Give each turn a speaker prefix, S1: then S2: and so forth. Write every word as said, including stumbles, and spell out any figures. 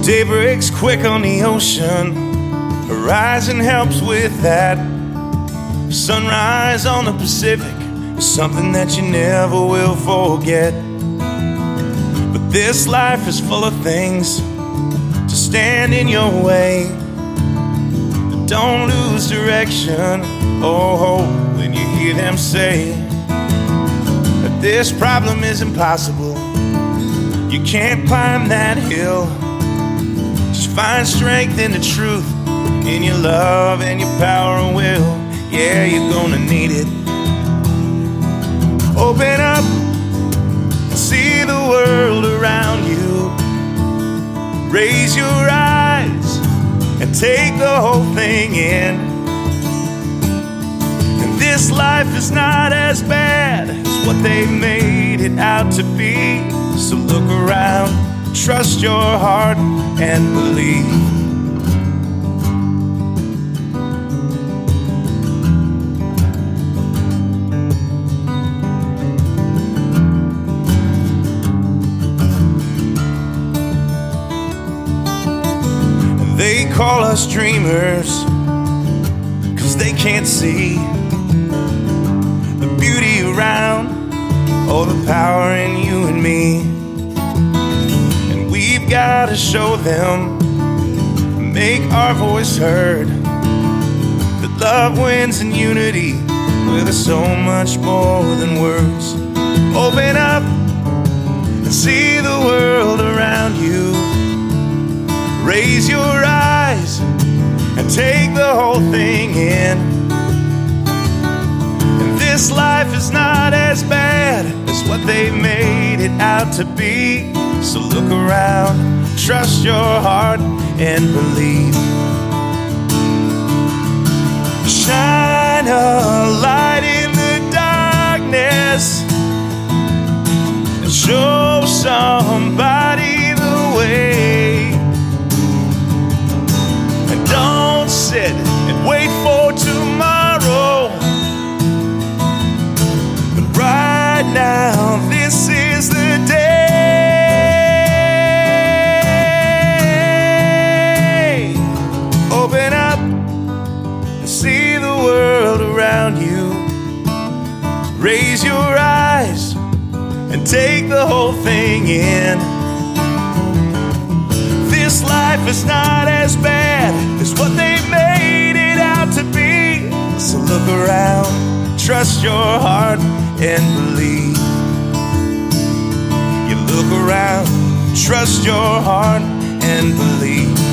S1: Day breaks quick on the ocean, horizon helps with that. Sunrise on the Pacific is something that you never will forget. But this life is full of things to stand in your way. Don't lose direction or hope when you hear them say that this problem is impossible. You can't climb that hill. Just find strength in the truth, in your love and your power and will. Yeah, you're gonna need it. Open up and see the world around you. Raise your eyes and take the whole thing in. And this life is not as bad as what they made it out to be. So look around, trust your heart and believe. They call us dreamers, 'cause they can't see the beauty around, or the power in you and me. And we've gotta show them, make our voice heard, that love wins in unity, where there's so much more than words. Open up and see the world around you. Raise your eyes and take the whole thing in. And this life is not as bad as what they made it out to be. So look around, trust your heart and believe. Shine a light in the darkness and show somebody the way. Don't sit and wait for tomorrow, but right now, this is the day. Open up and see the world around you. Raise your eyes and take the whole thing in. This life is not as bad as what they made it out to be. So look around, trust your heart and believe. You look around, trust your heart and believe.